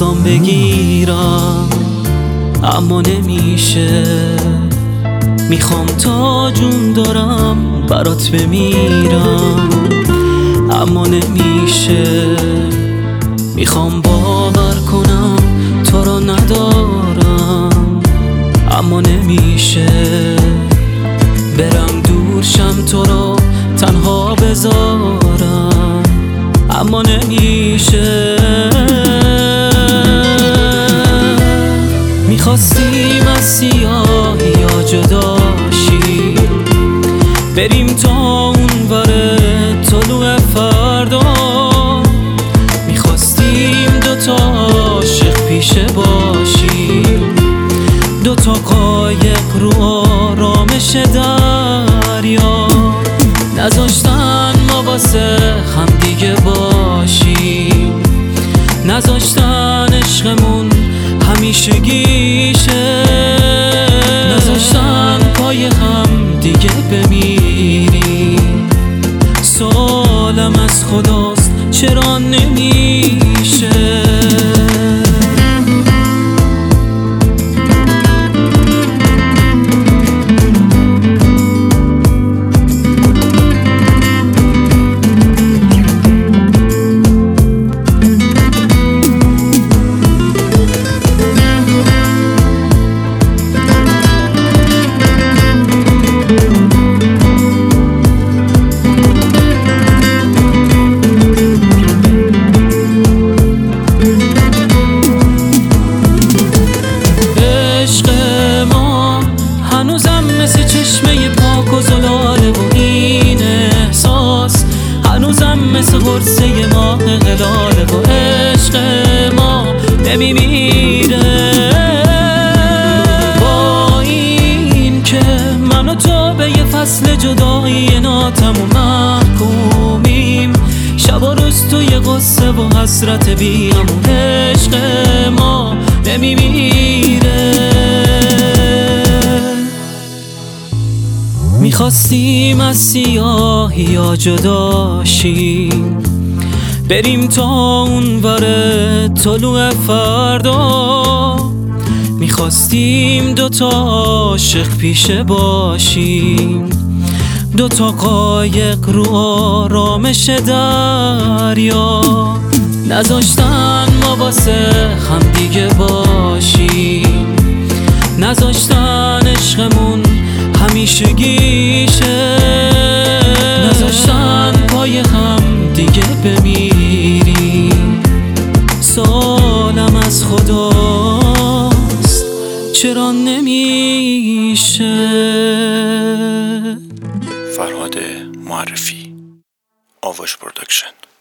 نفسام بگیرم اما نمیشه. میخوام تا جون دارم برات بمیرم اما نمیشه. میخوام باور کنم تو رو ندارم اما نمیشه. برم دورشم تو رو تنها بذارم اما نمیشه. میخواستیم از سیاهی یا جداشی بریم تا اون وره طلوع فردا. میخواستیم دوتا عاشق پیشه باشیم، دوتا قایق رو آرامش دریا. نذاشتن ما واسه هم دیگه باشیم، نذاشتن عشقمون همیشگیشه، نذاشتن پای هم دیگه بمیریم. سوالم از خداست چرا نمیشه. مثل چشمه پاک و زلاله و این احساس هنوزم مثل قرصه ماه هلاله و عشق ما نمیمیره. با این که من و تو به یه فصل جدایی ناتموم محکومیم، شب و روز توی قصه و حسرت بیامون، عشق ما نمیمیره. میخواستیم از سیاهی یا جداشیم بریم تا اون وره طلوع فردا. میخواستیم دوتا عاشق پیشه باشیم، دوتا قایق رو آرامش دریا. نذاشتن ما واسه هم دیگه باشیم، نذاشتن عشقمون همیشگیشه، نذاشتن پای هم دیگه بمیریم. سوالم از خداست چرا نمیشه. فرهاد معرفی، آواش پروداکشن.